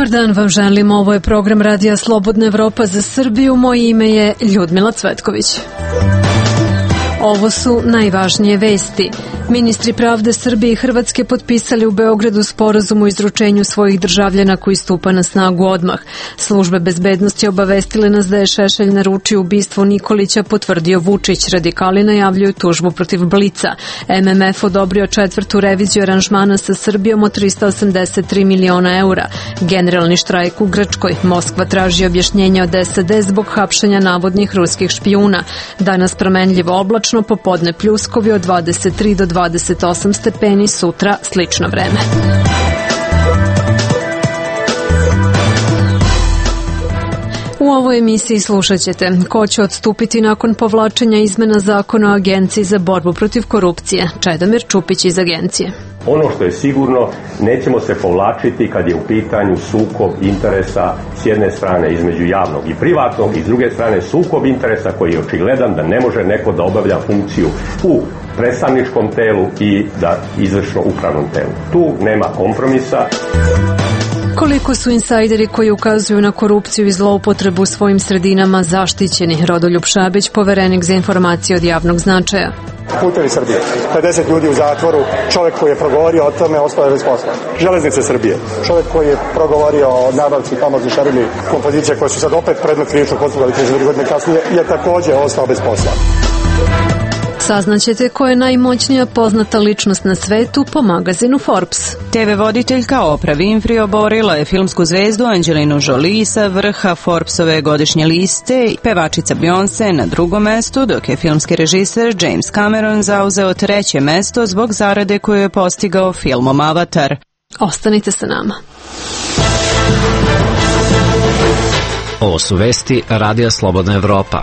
Dobar dan vam želim, ovo je program Radija Slobodna Evropa za Srbiju, moje ime je Ljudmila Cvetković. Ovo su najvažnije vesti. Ministri pravde Srbije i Hrvatske potpisali u Beogradu sporazum o izručenju svojih državljana koji stupa na snagu odmah. Službe bezbednosti obavestile nas da je Šešelj naručio ubistvo Nikolića, potvrdio Vučić. Radikali najavljuju tužbu protiv Blica. MMF odobrio 4. reviziju aranžmana sa Srbijom od 383 miliona eura. Generalni štrajk u Grčkoj. Moskva traži objašnjenje od SAD zbog hapšenja navodnih ruskih špijuna. Danas promenljivo oblačno, popodne pljuskovi od 23 do 28 stepeni, sutra slično vreme. U ovoj emisiji slušat ćete ko će odstupiti nakon povlačenja izmena zakona o Agenciji za borbu protiv korupcije. Čedomir Čupić iz agencije. Ono što je sigurno, nećemo se povlačiti kad je u pitanju sukob interesa s jedne strane između javnog i privatnog i s druge strane sukob interesa koji je očigledan da ne može neko da obavlja funkciju u predstavničkom telu i da izvršno upravnom telu. Tu nema kompromisa. Koliko su insajderi koji ukazuju na korupciju i zloupotrebu u svojim sredinama zaštićeni? Rodoljub Šabić, poverenik za informacije od javnog značaja. Putevi Srbije, 50 ljudi u zatvoru, čovjek koji je progovorio o tome ostao je bez posla. Železnice Srbije, čovjek koji je progovorio o nabavci famozne šarili kompozicije koje su sad opet predmet krivičnog postupka, ali 3 godine kasnije, je također ostao bez posla. Saznaćete ko je najmoćnija poznata ličnost na svetu po magazinu Forbes. TV voditeljka Oprah Winfrey oborila je filmsku zvezdu Angelinu Jolie sa vrha Forbesove godišnje liste, pevačica Beyoncé na drugom mestu, dok je filmski režiser James Cameron zauzeo 3. mesto zbog zarade koju je postigao filmom Avatar. Ostanite sa nama. Ovo su vesti Radija Slobodna Evropa.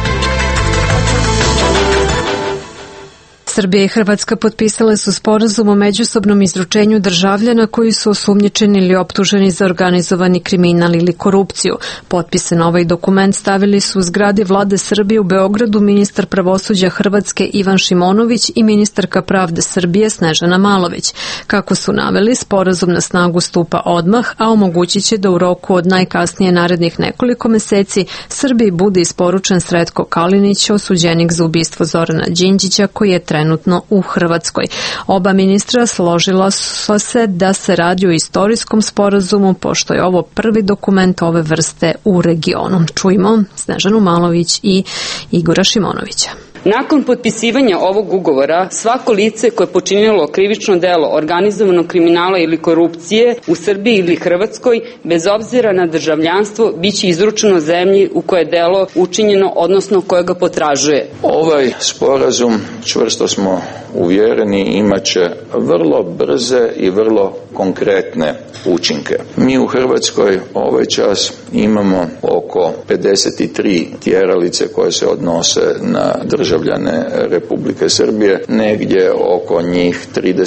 Srbija i Hrvatska potpisale su sporazum o međusobnom izručenju državljana koji su osumnjičeni ili optuženi za organizovani kriminal ili korupciju. Potpise na ovaj dokument stavili su u zgradi Vlade Srbije u Beogradu ministar pravosuđa Hrvatske Ivan Šimonović i ministarka pravde Srbije Snežana Malović. Kako su naveli, sporazum na snagu stupa odmah, a omogućit će da u roku od najkasnije narednih nekoliko meseci Srbiji bude isporučen Sretko Kalinić, osuđenik za ubistvo Zorana Đinđića, koji je trenutno u Hrvatskoj. Oba ministra složila su se da se radi o istorijskom sporazumu, pošto je ovo prvi dokument ove vrste u regionu. Čujmo Snežanu Malović i Igora Šimonovića. Nakon potpisivanja ovog ugovora, svako lice koje je počinilo krivično delo organizovanog kriminala ili korupcije u Srbiji ili Hrvatskoj, bez obzira na državljanstvo, biće izručeno zemlji u koje je delo učinjeno, odnosno koje ga potražuje. Ovaj sporazum, čvrsto smo uvjereni, imat će vrlo brze i vrlo konkretne učinke. Mi u Hrvatskoj ovaj čas imamo oko 53 tjeralice koje se odnose na državljane Republike Srbije, negdje oko njih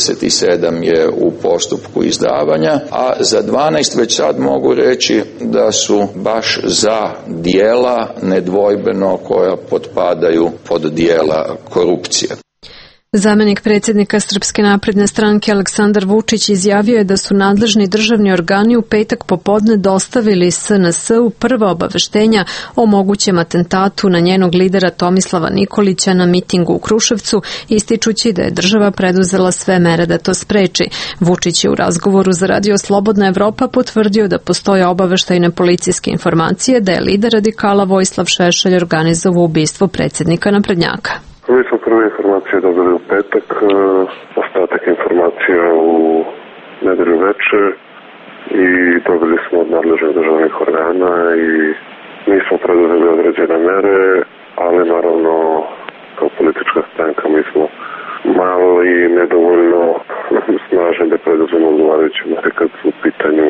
37 je u postupku izdavanja, a za 12 već sad mogu reći da su baš za dijela nedvojbeno koja potpadaju pod dijela korupcije. Zamenik predsjednika Srpske napredne stranke Aleksandar Vučić izjavio je da su nadležni državni organi u petak popodne dostavili SNS-u prva obaveštenja o mogućem atentatu na njenog lidera Tomislava Nikolića na mitingu u Kruševcu, ističući da je država preduzela sve mere da to spreči. Vučić je u razgovoru za Radio Slobodna Evropa potvrdio da postoje obaveštajne policijske informacije da je lider radikala Vojislav Šešelj organizovao ubistvo predsjednika naprednjaka. Mi smo prve informacije dobili u petak, ostatak informacija u nedelju večer i dobili smo od nadležnih državnih organa i mi smo preduzeli određene mere, ali naravno kao politička stranka mi smo malo i nedovoljno snažni da preduzemo odgovarajuće mere kad su u pitanju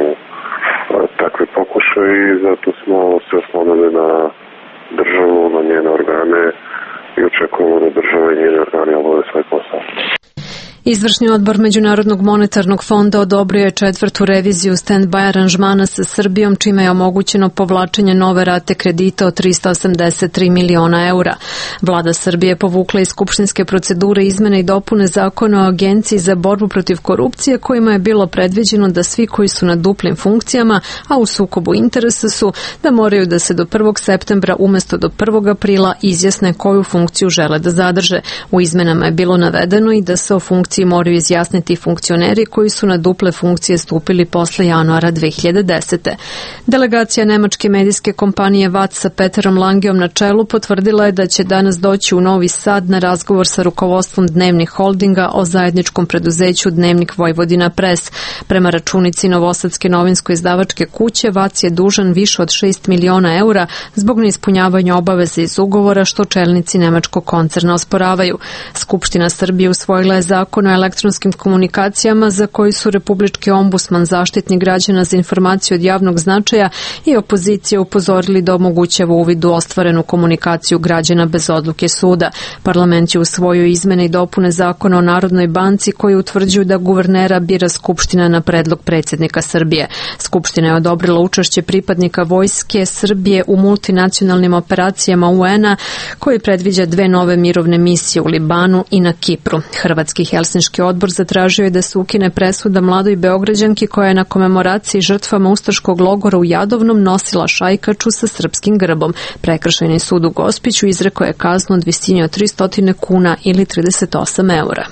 takve pokušaje i zato smo se oslonili na državu, na njene organe i očekujemo da država i njeni organi obave svoj posao. Izvršni odbor Međunarodnog monetarnog fonda odobrio je 4. reviziju stand-by aranžmana sa Srbijom, čime je omogućeno povlačenje nove rate kredita od 383 miliona eura. Vlada Srbije povukla iz skupštinske procedure izmene i dopune zakona o Agenciji za borbu protiv korupcije, kojima je bilo predviđeno da svi koji su na duplim funkcijama, a u sukobu interesa su, da moraju da se do 1. septembra umesto do 1. aprila izjasne koju funkciju žele da zadrže. U izmenama je bilo navedeno i da se o funkciji moraju izjasniti funkcioneri koji su na duple funkcije stupili posle januara 2010. Delegacija nemačke medijske kompanije WAZ sa Peterom Langeom na čelu potvrdila je da će danas doći u Novi Sad na razgovor sa rukovodstvom Dnevnih holdinga o zajedničkom preduzeću Dnevnik Vojvodina Pres. Prema računici Novosadske novinsko-izdavačke kuće, WAZ je dužan više od 6 miliona eura zbog neispunjavanja obaveze iz ugovora, što čelnici nemačkog koncerna osporavaju. Skupština Srbije usvojila je zakon o elektronskim komunikacijama za koji su Republički ombudsman, Zaštitnik građana za informaciju od javnog značaja i opozicija upozorili da omogućava uvid u ostvarenu komunikaciju građana bez odluke suda. Parlament je usvojio izmene i dopune zakona o Narodnoj banci koji utvrđuju da guvernera bira Skupština na predlog predsjednika Srbije. Skupština je odobrila učešće pripadnika Vojske Srbije u multinacionalnim operacijama UN-a koji predviđa 2 nove mirovne misije u Libanu i na Kipru. Hrvatski Helsinški odbor zatražio je da se ukine presuda mladoj Beograđanki koja je na komemoraciji žrtvama ustaškog logora u Jadovnom nosila šajkaču sa srpskim grbom. Prekršajni sud u Gospiću izrekao je kaznu od visine od 300 kuna ili 38 eura.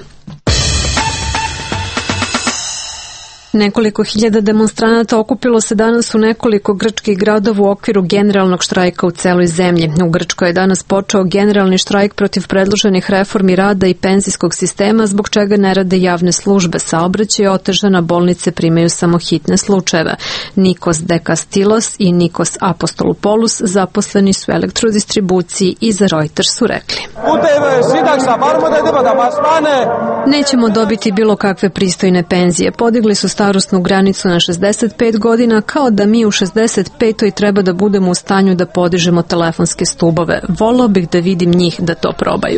Nekoliko hiljada demonstranata okupilo se danas u nekoliko grčkih gradova u okviru generalnog štrajka u celoj zemlji. U Grčkoj je danas počeo generalni štrajk protiv predloženih reformi rada i penzijskog sistema, zbog čega ne rade javne službe, saobraćaj, otežana, bolnice primaju samo hitne slučajeve. Nikos Dekastilos i Nikos Apostolopoulos zaposleni su u elektrodistribuciji i za Reuters su rekli: nećemo dobiti bilo kakve pristojne penzije. Podigli su starosnu granicu na 65 godina, kao da mi u 65. treba da budemo u stanju da podižemo telefonske stubove. Volao bih da vidim njih da to probaju.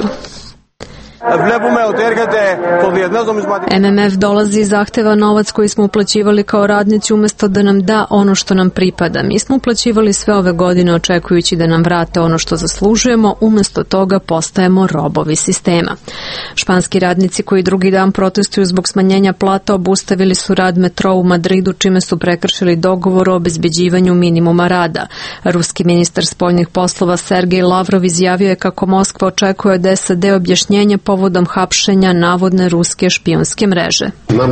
MMF dolazi i zahteva novac koji smo uplaćivali kao radnici umesto da nam da ono što nam pripada. Mi smo uplaćivali sve ove godine očekujući da nam vrate ono što zaslužujemo, umesto toga postajemo robovi sistema. Španski radnici koji drugi dan protestuju zbog smanjenja plata obustavili su rad metroa u Madridu, čime su prekršili dogovor o obezbeđivanju minimuma rada. Ruski ministar spoljnih poslova Sergej Lavrov izjavio je kako Moskva očekuje od SAD objašnjenje povodom hapšenja navodne ruske špijunske mreže.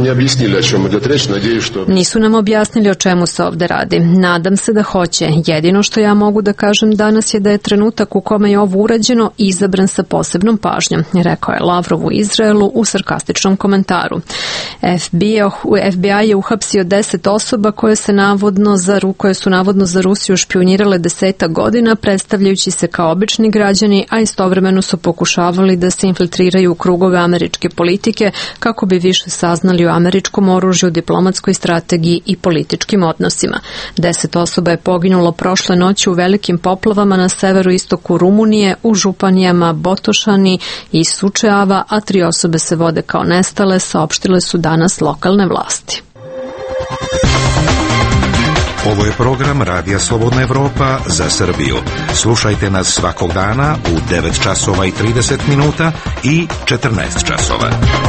Nisu nam objasnili o čemu se ovde radi. Nadam se da hoće. Jedino što ja mogu da kažem danas je da je trenutak u kome je ovo urađeno izabran sa posebnom pažnjom, rekao je Lavrov u Izraelu u sarkastičnom komentaru. FBI je uhapsio 10 osoba koje su navodno za Rusiju špijunirale 10 godina, predstavljajući se kao obični građani, a istovremeno su pokušavali da se infiltriraju u krugove američke politike kako bi više saznali o američkom oružju, diplomatskoj strategiji i političkim odnosima. 10 osoba je poginulo prošle noći u velikim poplavama na severoistoku Rumunije, u županijama Botošani i Sučeava, a 3 osobe se vode kao nestale, saopštile su danas lokalne vlasti. Ovo je program Radija Slobodna Evropa za Srbiju. Slušajte nas svakog dana u 9 časova i 30 minuta i 14 časova.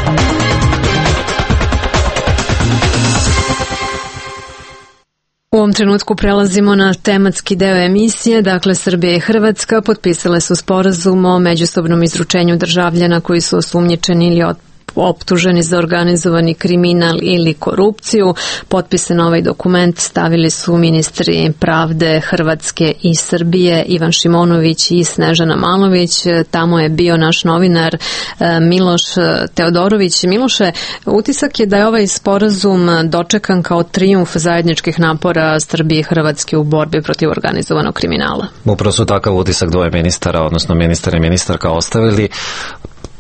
U ovom trenutku prelazimo na tematski deo emisije. Dakle, Srbija i Hrvatska potpisale su sporazum o međusobnom izručenju državljana koji su osumnjičeni ili optuženi za organizovani kriminal ili korupciju. Potpisan ovaj dokument stavili su ministri pravde Hrvatske i Srbije Ivan Šimonović i Snežana Malović. Tamo je bio naš novinar Miloš Teodorović. Miloše, utisak je da je ovaj sporazum dočekan kao trijumf zajedničkih napora Srbije i Hrvatske u borbi protiv organizovanog kriminala. Upravo su takav utisak dvoje ministara, odnosno ministar i ministarka ostavili.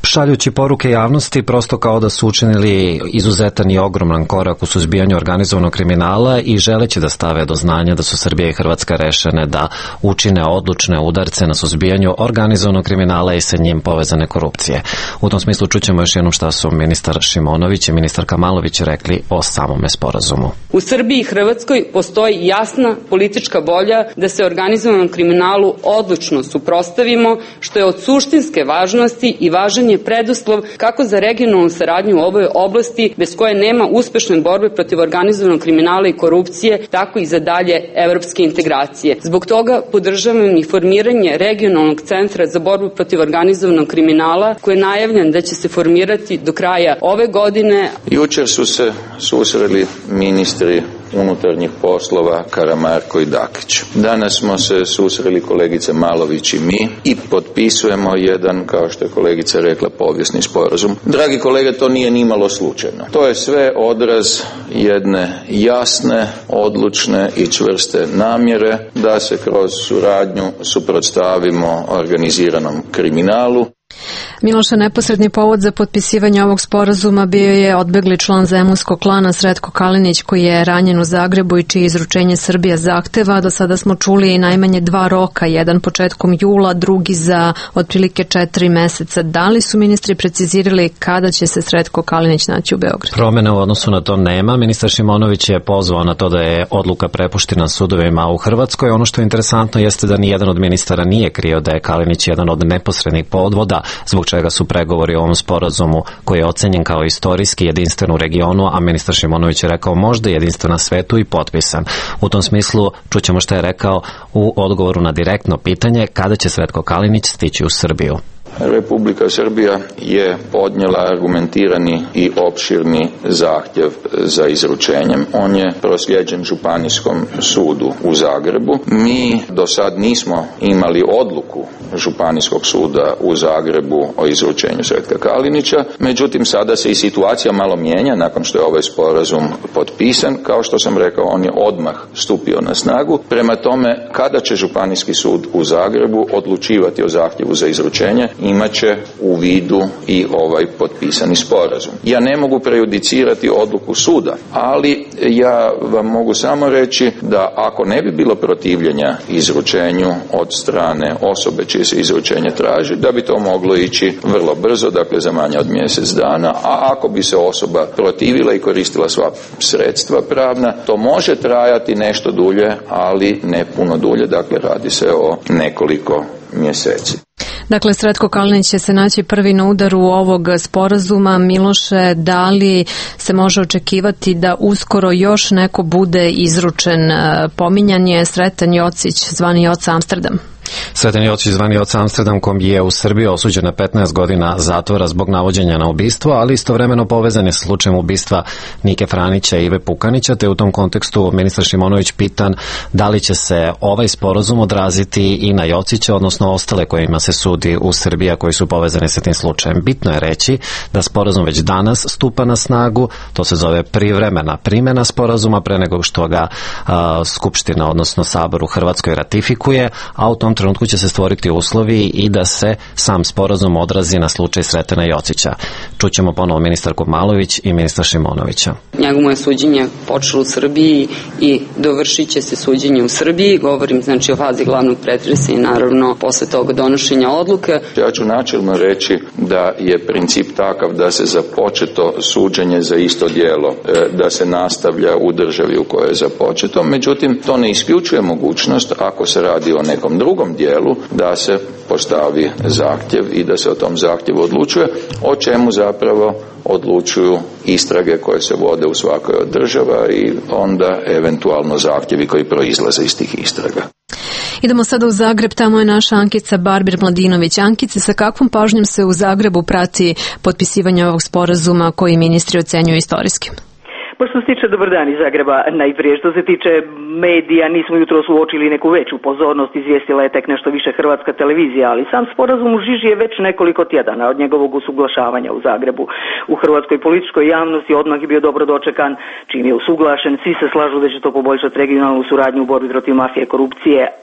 šaljući poruke javnosti prosto kao da su učinili izuzetan i ogroman korak u suzbijanju organizovanog kriminala i želeći da stave do znanja da su Srbija i Hrvatska rešene da učine odlučne udarce na suzbijanju organizovanog kriminala i sa njim povezane korupcije. U tom smislu čućemo još jednom šta su ministar Šimonović i ministarka Malović rekli o samome sporazumu. U Srbiji i Hrvatskoj postoji jasna politička volja da se organizovanom kriminalu odlučno suprotstavimo, što je od suštinske važnosti i važan je preduslov kako za regionalnu saradnju u ovoj oblasti, bez koje nema uspešne borbe protiv organizovanog kriminala i korupcije, tako i za dalje evropske integracije. Zbog toga podržavam i formiranje regionalnog centra za borbu protiv organizovanog kriminala, koji je najavljen da će se formirati do kraja ove godine. Jučer su se susreli ministri unutarnjih poslova Karamarko i Dakić. Danas smo se susreli kolegica Malović i mi i potpisujemo jedan, kao što je kolegica rekla, povijesni sporazum. Dragi kolege, to nije nimalo slučajno. To je sve odraz jedne jasne, odlučne i čvrste namjere da se kroz suradnju suprotstavimo organiziranom kriminalu. Miloše, neposredni povod za potpisivanje ovog sporazuma bio je odbegli član zemunskog klana Sretko Kalinić, koji je ranjen u Zagrebu i čije izručenje Srbija zahteva. Do sada smo čuli i najmanje 2 roka, jedan početkom jula, drugi za otprilike 4 meseca. Da li su ministri precizirali kada će se Sretko Kalinić naći u Beogradu? Promene u odnosu na to nema. Ministar Šimonović je pozvao na to da je odluka prepuštena sudovima u Hrvatskoj. Ono što je interesantno jeste da nijedan od ministara nije krio da je Kalinić jedan od neposrednih podvoda, zbog čega su pregovori o ovom sporazumu, koji je ocenjen kao istorijski jedinstven u regionu, a ministar Šimonović je rekao možda jedinstven na svetu, i potpisan. U tom smislu čućemo šta je rekao u odgovoru na direktno pitanje kada će Sretko Kalinić stići u Srbiju. Republika Srbija je podnijela argumentirani i opširni zahtjev za izručenjem. On je proslijeđen Županijskom sudu u Zagrebu. Mi do sad nismo imali odluku Županijskog suda u Zagrebu o izručenju Sretka Kalinića, međutim sada se i situacija malo mijenja nakon što je ovaj sporazum potpisan. Kao što sam rekao, on je odmah stupio na snagu. Prema tome, kada će Županijski sud u Zagrebu odlučivati o zahtjevu za izručenje, imat će u vidu i ovaj potpisani sporazum. Ja ne mogu prejudicirati odluku suda, ali ja vam mogu samo reći da ako ne bi bilo protivljenja izručenju od strane osobe čije se izručenje traži, da bi to moglo ići vrlo brzo, dakle za manje od mjesec dana, a ako bi se osoba protivila i koristila sva sredstva pravna, to može trajati nešto dulje, ali ne puno dulje, dakle radi se o nekoliko mjeseci. Dakle, Sretko Kalinić će se naći prvi na udaru ovog sporazuma. Miloše, da li se može očekivati da uskoro još neko bude izručen? Pominjan je Sreten Jocić, zvani Joca Amsterdam. Sreten Jocić, zvani Joca Amsterdam, kom je u Srbiji osuđen na 15 godina zatvora zbog navođenja na ubistvo, ali istovremeno povezan je sa slučajem ubistva Nike Franića i Ive Pukanića, te u tom kontekstu ministar Šimonović pitan da li će se ovaj sporazum odraziti i na Jocića, odnosno ostale kojima se sudi u Srbiji, a koji su povezani sa tim slučajem. Bitno je reći da sporazum već danas stupa na snagu, to se zove privremena primjena sporazuma pre nego što ga Skupština, odnosno Sabor u Hrvatskoj ratifikuje, a u tom trenutku će se stvoriti uslovi i da se sam sporazum odrazi na slučaj Sretena Jocića. Čućemo ponovo ministarku Malović i ministra Šimonovića. Njegovo je suđenje počelo u Srbiji i dovršit će se suđenje u Srbiji. Govorim znači o fazi glavnog pretresa i naravno posle toga donošenja odluke. Ja ću načelno reći da je princip takav da se započeto suđenje za isto djelo, da se nastavlja u državi u kojoj je započeto. Međutim, to ne isključuje mogućnost, ako se radi o nekom drugom dijelu, da se postavi zahtjev i da se o tom zahtjevu odlučuje, o čemu zapravo odlučuju istrage koje se vode u svakoj od država i onda eventualno zahtjevi koji proizlaze iz tih istraga. Idemo sada u Zagreb, tamo je naša Ankica Barbir-Mladinović. Ankice, sa kakvom pažnjom se u Zagrebu prati potpisivanje ovog sporazuma koji ministri ocenjuju istorijskim? Što se tiče, dobar dan iz Zagreba, najprije što se tiče medija, nismo jutros uočili neku veću pozornost, izvijestila je tek nešto više Hrvatska televizija, ali sam sporazum u žiži je već nekoliko tjedana od njegovog usuglašavanja u Zagrebu. U hrvatskoj političkoj javnosti odmah je bio dobro dočekan, čim je usuglašen, svi se slažu da će to poboljšati regionalnu suradnju u borbi protiv mafije i korupcije,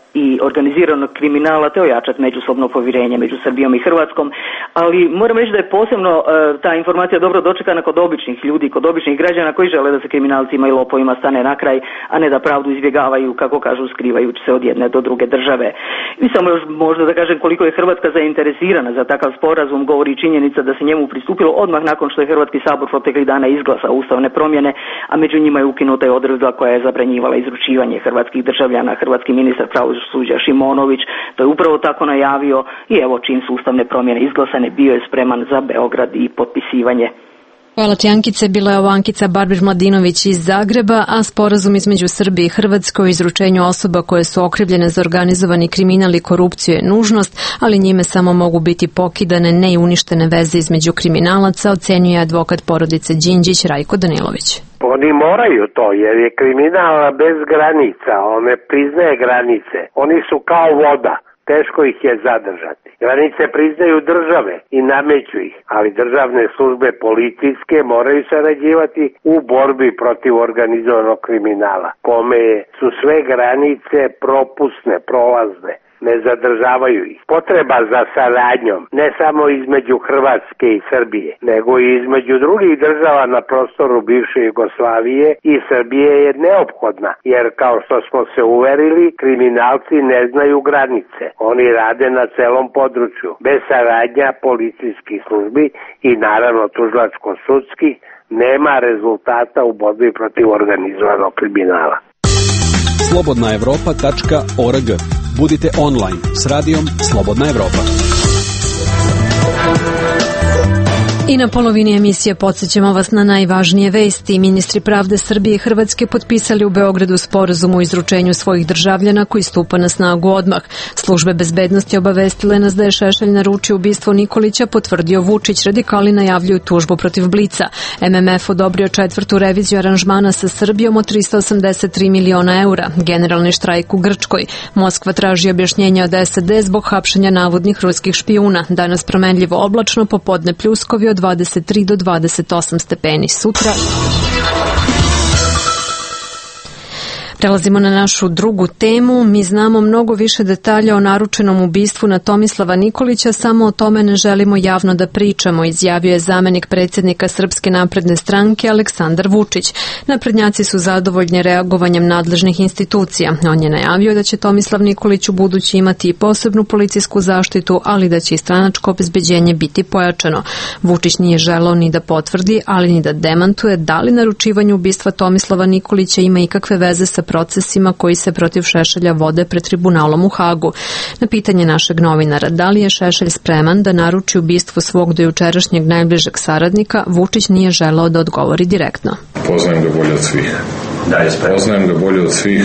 i organiziranog kriminala te ojačati međusobno povjerenje među Srbijom i Hrvatskom, ali moram reći da je posebno ta informacija dobro dočekana kod običnih ljudi, kod običnih građana koji žele da se kriminalcima i lopovima stane na kraj, a ne da pravdu izbjegavaju, kako kažu, skrivajući se od jedne do druge države. I samo još možda da kažem koliko je Hrvatska zainteresirana za takav sporazum govori činjenica da se njemu pristupilo odmah nakon što je Hrvatski sabor proteklih dana izglasao ustavne promjene, a među njima je ukinuta i odredba koja je zabranjivala izručivanje hrvatskih državljana. Hrvatski ministar pravosuđa Šimonović to je upravo tako najavio i evo čim su ustavne promjene izglasane bio je spreman za Beograd i potpisivanje. Hvala ti, Ankice. Bila je ovo Ankica Barbir-Mladinović iz Zagreba, a sporazum između Srbije i Hrvatske o izručenju osoba koje su okrivljene za organizovani kriminal i korupciju je nužnost, ali njime samo mogu biti pokidane, ne i uništene veze između kriminalaca, ocenjuje advokat porodice Đinđić Rajko Danilović. Oni moraju to, jer je kriminal bez granica, on ne priznaje granice. Oni su kao voda. Teško ih je zadržati. Granice priznaju države i nameću ih, ali državne službe policijske moraju sarađivati u borbi protiv organizovanog kriminala, kome su sve granice propusne, prolazne. Ne zadržavaju ih. Potreba za saradnjom, ne samo između Hrvatske i Srbije, nego i između drugih država na prostoru bivše Jugoslavije i Srbije je neophodna, jer kao što smo se uverili, kriminalci ne znaju granice. Oni rade na celom području. Bez saradnja policijskih službi i naravno tužilačko-sudskih nema rezultata u borbi protiv organizovanog kriminala. Slobodnaevropa.org. Budite online s radijom Slobodna Evropa. I na polovini emisije podsjećamo vas na najvažnije vesti. Ministri pravde Srbije i Hrvatske potpisali u Beogradu sporazum o izručenju svojih državljana koji stupa na snagu odmah. Službe bezbednosti obavestile nas da je Šešelj naručio ubistvo Nikolića, potvrdio Vučić. Radikali najavljuju tužbu protiv Blica. MMF odobrio 4. reviziju aranžmana sa Srbijom od 383 miliona eura. Generalni štrajk u Grčkoj. Moskva traži objašnjenja od SAD zbog hapšenja navodnih ruskih špijuna. Danas promenljivo oblačno, popodne pljuskovi od 23 do 28 stepeni. Sutra prelazimo na našu drugu temu. Mi znamo mnogo više detalja o naručenom ubistvu na Tomislava Nikolića, samo o tome ne želimo javno da pričamo, izjavio je zamenik predsjednika Srpske napredne stranke Aleksandar Vučić. Naprednjaci su zadovoljni reagovanjem nadležnih institucija. On je najavio da će Tomislav Nikolić u budući imati i posebnu policijsku zaštitu, ali da će i stranačko obezbeđenje biti pojačano. Vučić nije želeo ni da potvrdi, ali ni da demantuje da li naručivanje ubistva Tomislava Nikolića ima ikakve veze sa procesima koji se protiv Šešelja vode pred tribunalom u Hagu. Na pitanje našeg novinara da li je Šešelj spreman da naruči ubistvo svog dojučerašnjeg najbližeg saradnika, Vučić nije želeo da odgovori direktno. Poznajem ga bolje od svih. Poznajem ga bolje od svih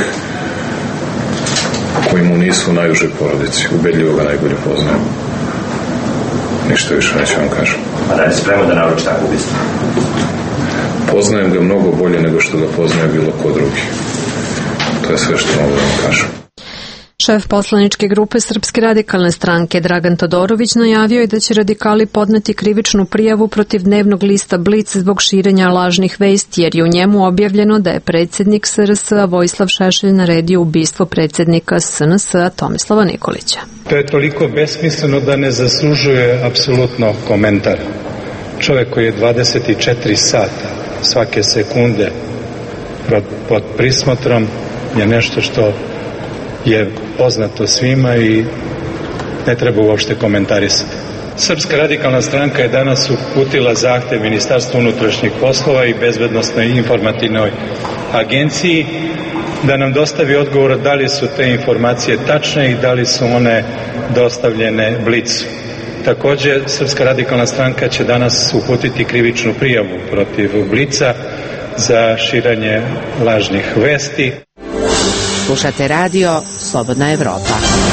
koji mu nisu u najužoj porodici. Ubedljivo ga najbolje poznajem. Ništa više neću vam kažem. A da je spreman da naruči tako ubistvo? Poznajem ga mnogo bolje nego što ga poznaje bilo ko drugi. To je sve što mogu da vam kažem. Šef poslaničke grupe Srpske radikalne stranke Dragan Todorović najavio je da će radikali podneti krivičnu prijavu protiv dnevnog lista Blic zbog širenja lažnih vesti, jer je u njemu objavljeno da je predsjednik SRS-a Vojislav Šešelj naredio ubistvo predsjednika SNS-a Tomislava Nikolića. To je toliko besmisleno da ne zaslužuje apsolutno komentar. Čovjek koji je 24 sata svake sekunde pod prismotrom je nešto što je poznato svima i ne treba uopšte komentarisati. Srpska radikalna stranka je danas uputila zahtev Ministarstvu unutrašnjih poslova i Bezbednosnoj informativnoj agenciji da nam dostavi odgovor da li su te informacije tačne i da li su one dostavljene Blicu. Također, Srpska radikalna stranka će danas uputiti krivičnu prijavu protiv Blica za širenje lažnih vesti. Slušate radio Slobodna Evropa.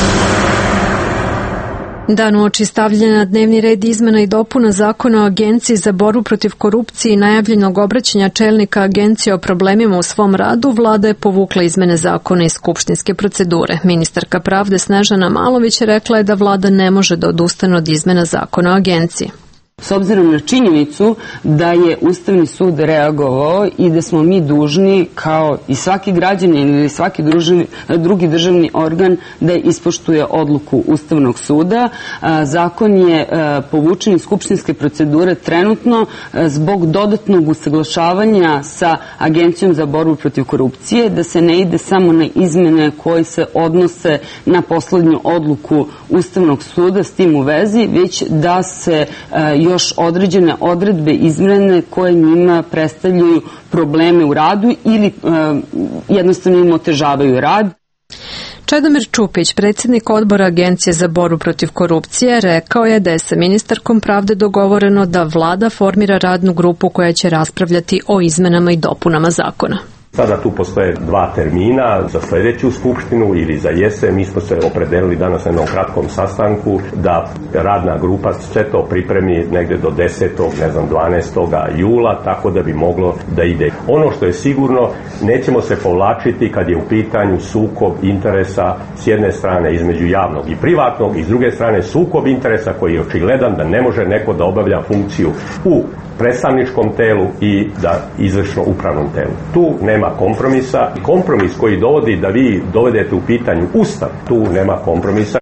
Dan uoči stavljanja na dnevni red izmena i dopuna Zakona o Agenciji za borbu protiv korupcije i najavljenog obraćanja čelnika agencije o problemima u svom radu, vlada je povukla izmene zakona iz skupštinske procedure. Ministarka pravde Snežana Malović rekla je da vlada ne može da odustane od izmena Zakona o agenciji. S obzirom na činjenicu da je Ustavni sud reagovao i da smo mi dužni, kao i svaki građanin ili svaki drugi državni organ, da ispoštuje odluku Ustavnog suda. Zakon je povučen iz skupštinske procedure trenutno zbog dodatnog usaglašavanja sa Agencijom za borbu protiv korupcije, da se ne ide samo na izmene koje se odnose na poslednju odluku Ustavnog suda s tim u vezi, već da se još određene odredbe izmene koje njima predstavljaju probleme u radu ili jednostavno im otežavaju rad. Čedomir Čupić, predsjednik odbora Agencije za borbu protiv korupcije, rekao je da je sa ministarkom pravde dogovoreno da vlada formira radnu grupu koja će raspravljati o izmenama i dopunama zakona. Sada tu postoje dva termina za sljedeću skupštinu ili za jesen. Mi smo se opredelili danas na jednom kratkom sastanku da radna grupa sve to pripremi negdje do 12. jula, tako da bi moglo da ide. Ono što je sigurno, nećemo se povlačiti kad je u pitanju sukob interesa s jedne strane između javnog i privatnog i s druge strane sukob interesa koji je očigledan da ne može neko da obavlja funkciju u predstavničkom telu i da izvršno upravnom telu. Tu nema kompromisa. Kompromis koji dovodi da vi dovedete u pitanju Ustav, tu nema kompromisa.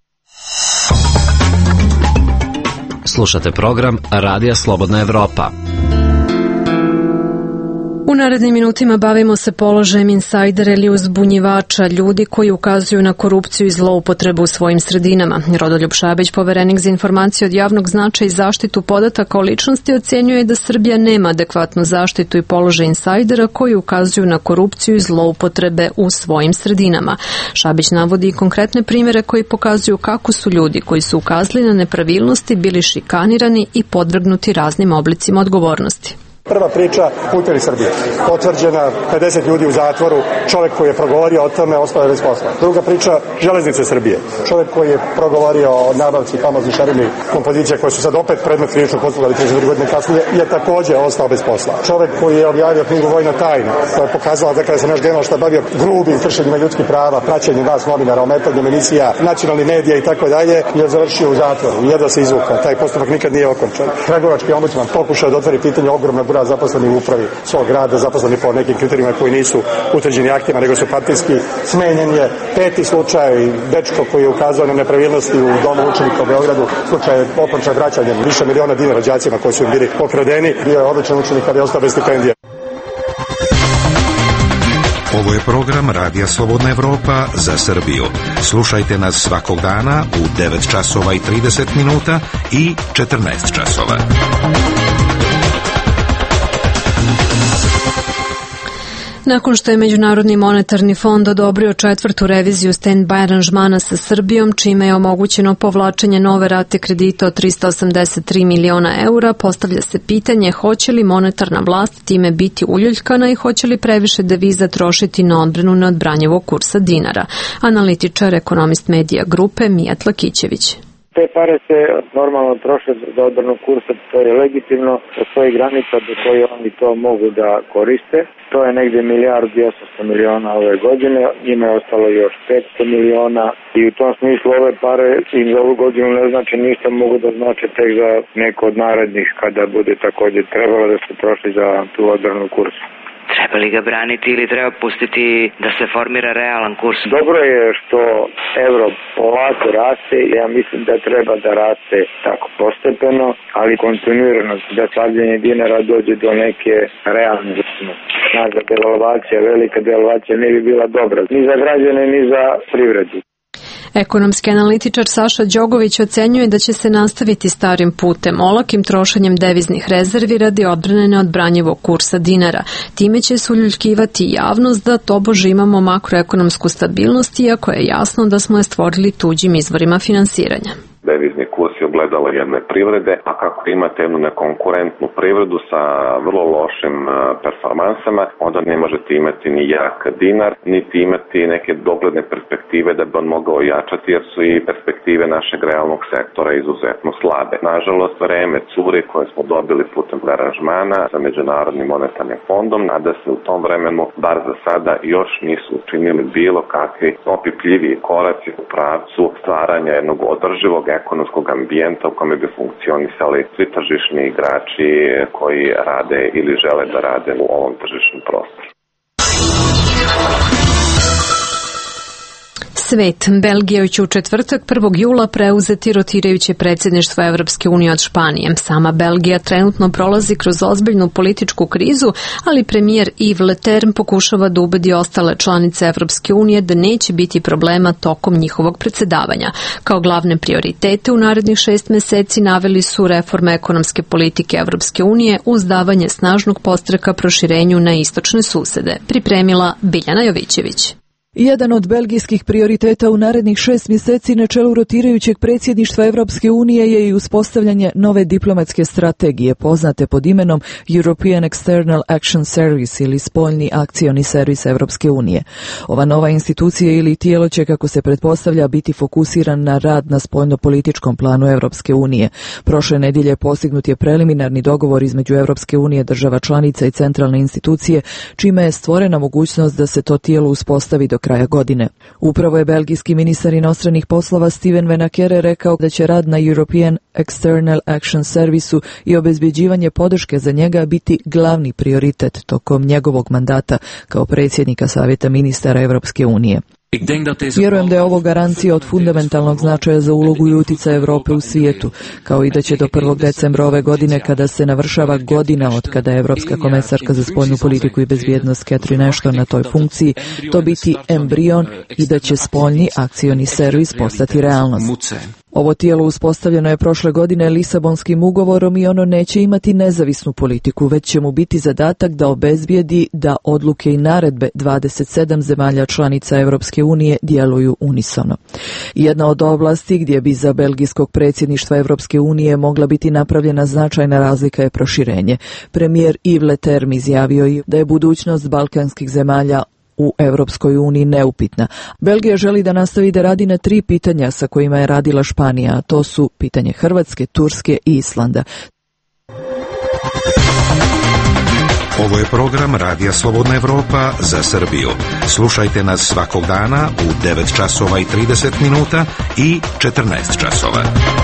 Slušate program Radija Slobodna Evropa. U narednim minutima bavimo se položajem insajdera ili uzbunjivača, ljudi koji ukazuju na korupciju i zloupotrebu u svojim sredinama. Rodoljub Šabić, poverenik za informacije od javnog značaja i zaštitu podataka o ličnosti, ocenjuje da Srbija nema adekvatnu zaštitu i položaj insajdera koji ukazuju na korupciju i zloupotrebe u svojim sredinama. Šabić navodi i konkretne primjere koji pokazuju kako su ljudi koji su ukazali na nepravilnosti bili šikanirani i podvrgnuti raznim oblicima odgovornosti. Prva priča, Putevi Srbije. Potvrđena, 50 ljudi u zatvoru, čovjek koji je progovorio o tome ostao je bez posla. Druga priča, Železnice Srbije. Čovjek koji je progovorio o nabavci famoznih šareni kompozicija koje su sad opet predmet krivičnog postupka, ali 34 godine kasnije, je također ostao bez posla. Čovjek koji je objavio knjigu Vojna tajna, koja je pokazala da kada se naš general štabavio grubim kršenjima ljudskih prava, praćenjem vas novinara, ometanjem emisija, nacionalnih medija i tako dalje, je završio u zatvoru. Jedva se izvukao. Taj postupak nikad nije okončan. Kragujevački ombudsman pokušao da otvori pitanje ogromnog broja zaposleni u upravi svog grada, zaposleni po nekim kriterijima koji nisu utvrđeni aktima, nego su partijski. Smenjen je. Peti slučaj, dečko koji je ukazao na nepravilnosti u domu učenika u Beogradu, slučaj je okončan vraćanjem više miliona dinara đacima koji su im bili pokradeni. Bio je odličan učenik, ali je ostao bez stipendije. Ovo je program Radija Slobodna Evropa za Srbiju. Slušajte nas svakog dana u 9 časova i 30 minuta i 14 časova. Nakon što je Međunarodni monetarni fond odobrio 4. reviziju stand-by aranžmana sa Srbijom, čime je omogućeno povlačenje nove rate kredita od 383 miliona eura, postavlja se pitanje hoće li monetarna vlast time biti uljuljkana i hoće li previše deviza trošiti na odbranu neodbranjivog kursa dinara. Analitičar, ekonomist Medija grupe Mijat Lakićević. Te pare se normalno troše za odbranu kursa, to je legitimno, postoji granica do koje oni to mogu da koriste. To je negdje 1,8 milijardi ove godine, njima je ostalo još 500 miliona i u tom smislu ove pare im za ovu godinu ne znači ništa, mogu da znače tek za neko od narednih kada bude također trebalo da se troši za tu odbranu kursa. Treba li ga braniti ili treba pustiti da se formira realan kurs? Dobro je što euro polako raste, ja mislim da treba da raste tako postepeno, ali kontinuirano, da slabljenje dinara dođe do neke realne vrednosti. Snaga devalvacija, velika devalvacija ne bi bila dobra ni za građane ni za privredu. Ekonomski analitičar Saša Đogović ocenjuje da će se nastaviti starim putem, olakim trošenjem deviznih rezervi radi odbrane neodbranjivog kursa dinara. Time će se uljuljkivati javnost da tobože imamo makroekonomsku stabilnost, iako je jasno da smo je stvorili tuđim izvorima finansiranja. Devizni kurs je ogledalo jedne privrede, a kako imate jednu nekonkurentnu privredu sa vrlo lošim performansama, onda ne možete imati ni jak dinar, niti imati neke dogledne perspektive da bi on mogao jačati, jer su i perspektive našeg realnog sektora izuzetno slabe. Nažalost, vreme curi koje smo dobili putem aranžmana sa Međunarodnim monetarnim fondom, nada se u tom vremenu, bar za sada, još nisu učinili bilo kakvi opipljiviji koraci u pravcu stvaranja jednog održivog ekonomskog ambijenta u kome bi funkcionisali svi tržišni igrači koji rade ili žele da rade u ovom tržišnom prostoru. Svet. Belgija će u četvrtak 1. jula preuzeti rotirajuće predsjedništvo Evropske unije od Španije. Sama Belgija trenutno prolazi kroz ozbiljnu političku krizu, ali premijer Yves Leterme pokušava da ubedi ostale članice Evropske unije da neće biti problema tokom njihovog predsjedavanja. Kao glavne prioritete u narednih 6 meseci naveli su reforme ekonomske politike Evropske unije uz davanje snažnog podstreka proširenju na istočne susede. Pripremila Biljana Jovićević. Jedan od belgijskih prioriteta u narednih 6 mjeseci na čelu rotirajućeg predsjedništva Evropske unije je i uspostavljanje nove diplomatske strategije poznate pod imenom European External Action Service ili spoljni akcioni servis Evropske unije. Ova nova institucija ili tijelo će, kako se pretpostavlja, biti fokusiran na rad na spoljno-političkom planu Evropske unije. Prošle nedjelje postignut je preliminarni dogovor između Evropske unije, država članica i centralne institucije, čime je stvorena mogućnost da se to tijelo uspostavi do kraja godine. Upravo je belgijski ministar inostranih poslova Steven Venakere rekao da će rad na European External Action Servisu i obezbjeđivanje podrške za njega biti glavni prioritet tokom njegovog mandata kao predsjednika Savjeta ministara Evropske unije. Vjerujem da je ovo garancija od fundamentalnog značaja za ulogu i utjecaj Europe u svijetu, kao i da će do 1. decembra ove godine, kada se navršava godina od kada je Evropska komesarka za spoljnu politiku i bezbjednost Catherine Ashton na toj funkciji, to biti embrion i da će spoljni akcioni servis postati realnost. Ovo tijelo uspostavljeno je prošle godine Lisabonskim ugovorom i ono neće imati nezavisnu politiku, već će mu biti zadatak da obezbijedi da odluke i naredbe 27 zemalja članica Evropske unije djeluju unisono. Jedna od oblasti gdje bi za belgijskog predsjedništva Evropske unije mogla biti napravljena značajna razlika je proširenje. Premijer Yves Leterme izjavio je da je budućnost balkanskih zemalja u Evropskoj uniji neupitna. Belgija želi da nastavi da radi na 3 pitanja sa kojima je radila Španija, a to su pitanje Hrvatske, Turske i Islanda. Ovo je program Radija Slobodna Evropa za Srbiju. Slušajte nas svakog dana u 9 časova i 30 minuta i 14 časova.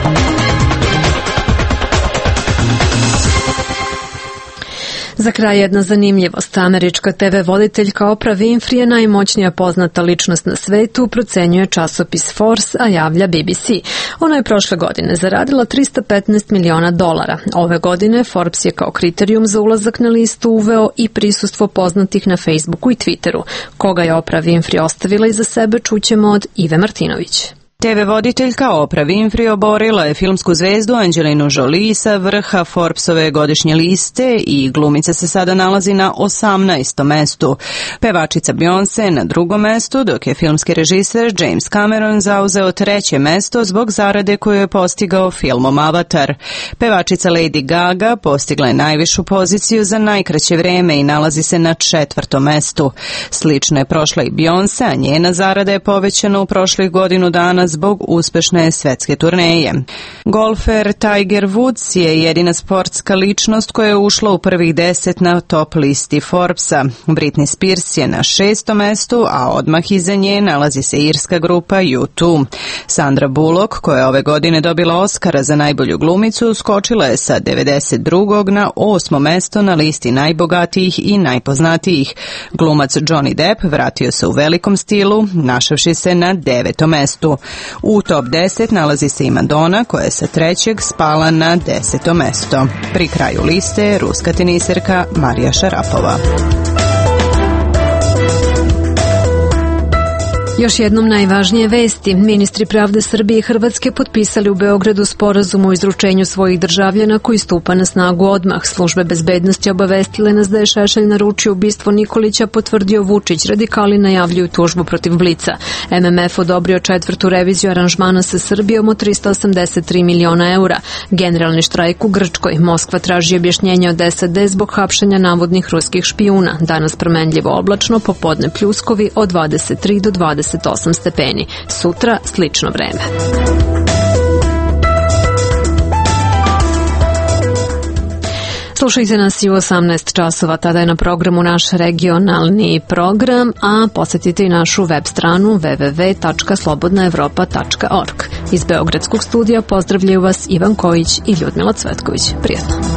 Za kraj jedna zanimljivost. Američka TV voditeljka Oprah Winfrey je najmoćnija poznata ličnost na svetu, procenjuje časopis Forbes, a javlja BBC. Ona je prošle godine zaradila $315 miliona. Ove godine Forbes je kao kriterijum za ulazak na listu uveo i prisustvo poznatih na Facebooku i Twitteru. Koga je Oprah Winfrey ostavila iza sebe, čućemo od Ive Martinović. TV voditeljka Oprah Winfrey oborila je filmsku zvezdu Angelinu Jolie sa vrha Forbesove godišnje liste i glumica se sada nalazi na 18. mestu. Pevačica Beyoncé na 2. mestu, dok je filmski režiser James Cameron zauzeo 3. mesto zbog zarade koju je postigao filmom Avatar. Pevačica Lady Gaga postigla je najvišu poziciju za najkraće vreme i nalazi se na 4. mestu. Slično je prošla i Beyoncé, a njena zarada je povećana u prošlih godinu dana zbog uspešne svetske turneje. Golfer Tiger Woods je jedina sportska ličnost koja je ušla u prvih 10 na top listi Forbesa. Britney Spears je na 6. mestu, a odmah iza nje nalazi se irska grupa U2. Sandra Bullock, koja je ove godine dobila Oscara za najbolju glumicu, skočila je sa 92. na 8. mesto na listi najbogatijih i najpoznatijih. Glumac Johnny Depp vratio se u velikom stilu, našavši se na 9. mestu. U top 10 nalazi se i Madonna, koja je sa 3. spala na 10. mesto. Pri kraju liste je ruska teniserka Marija Šarapova. Još jednom najvažnije vesti. Ministri pravde Srbije i Hrvatske potpisali u Beogradu sporazum o izručenju svojih državljana koji stupa na snagu odmah. Službe bezbednosti obavestile nas da je Šešelj naručio ubistvo Nikolića, potvrdio Vučić. Radikali najavljuju tužbu protiv Blica. MMF odobrio 4. reviziju aranžmana sa Srbijom od 383 miliona eura. Generalni štrajk u Grčkoj. Moskva traži objašnjenje od SAD zbog hapšenja navodnih ruskih špijuna. Danas promenljivo oblačno, popodne pljuskovi od 23 do 28 stepeni. Sutra slično vreme. Slušajte nas i u 18 časova, tada je na programu naš regionalni program, a posjetite i našu web stranu www.slobodnaevropa.org. Iz Beogradskog studija pozdravljaju vas Ivan Kojić i Ljudmila Cvetković. Prijetno.